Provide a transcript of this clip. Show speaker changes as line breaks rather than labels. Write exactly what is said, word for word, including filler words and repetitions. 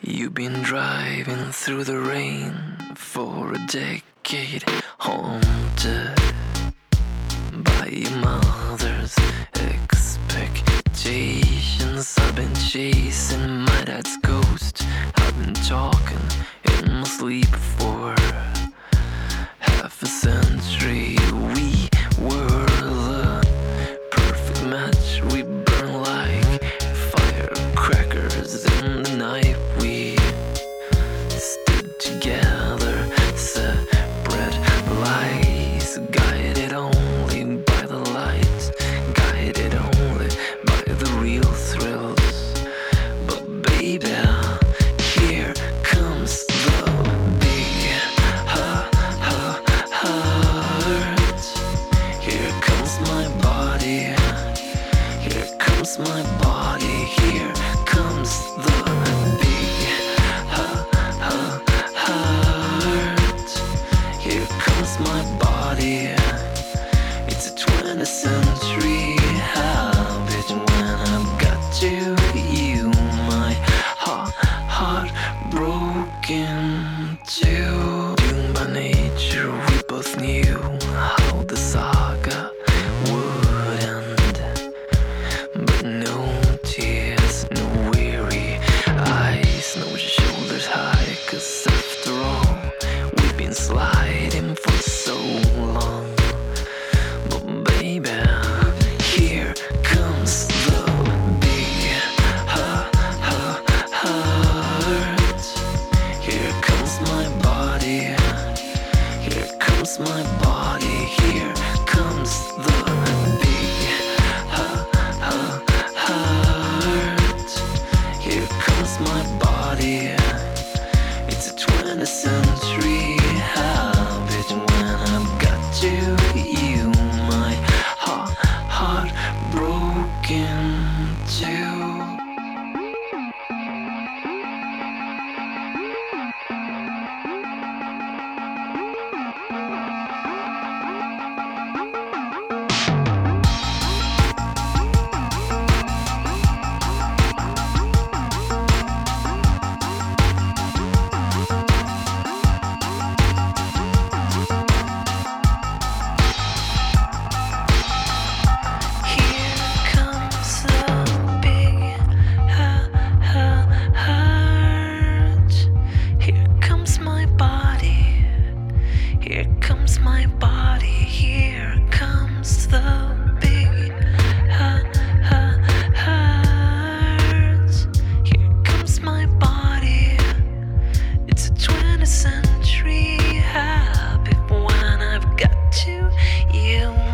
You've been driving through the rain for a decade, haunted by your mother's expectations. I've been chasing my dad's ghost. I've been talking in my sleep for half a century. We were the perfect match. We burn like firecrackers in the night. We stood together, separate lies, guided only by the light, guided only by the real thrills. But baby, here comes the big ha ha heart. Here comes my body. Here comes my body. Here comes the big ha ha heart. Here comes my body. It's a twentieth century habit. When I've got you, you, my heart, heart broken too. Doomed by nature, we both knew how the saga would end. But no tears, no weary eyes, no shoulders high. Cause after all, we've been sliding for so long. But baby, here comes the big ha ha heart. Here comes my body. Here comes my body. Here comes the big ha ha heart. Here comes my body. It's a twentieth century habit. When I've got you, you, my heart, heart broken too. Here comes my body. Here comes the big ha ha heart. Here comes my body. It's a twentieth century habit. When I've got you, you.